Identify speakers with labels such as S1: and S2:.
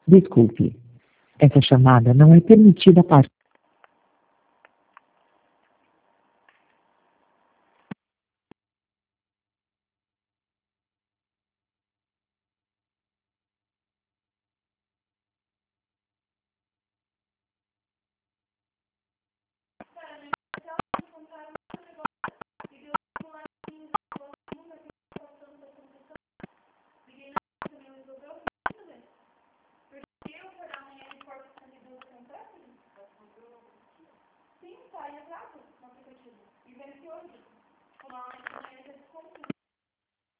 S1: Desculpe, essa chamada não é permitida para...
S2: Sim, tá aí exato no aplicativo. E venceu